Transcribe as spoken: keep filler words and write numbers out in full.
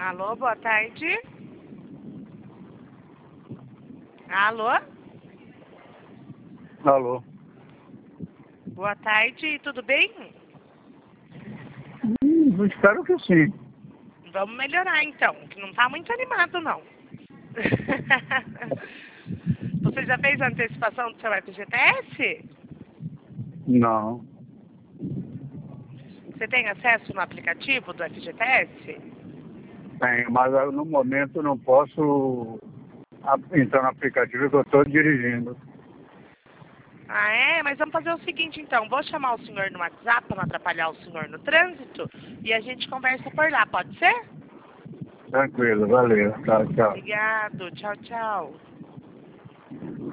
Alô, boa tarde. Alô? Alô. Boa tarde, tudo bem? Hum, espero que sim. Vamos melhorar então, que não tá muito animado não. Você já fez a antecipação do seu F G T S? Não. Você tem acesso no aplicativo do F G T S? Tenho, mas eu, no momento não posso a- entrar no aplicativo que eu estou dirigindo. Ah, é? Mas vamos fazer o seguinte então, vou chamar o senhor no WhatsApp para não atrapalhar o senhor no trânsito e a gente conversa por lá, pode ser? Tranquilo, valeu. Tchau, tchau. Obrigado, tchau, tchau.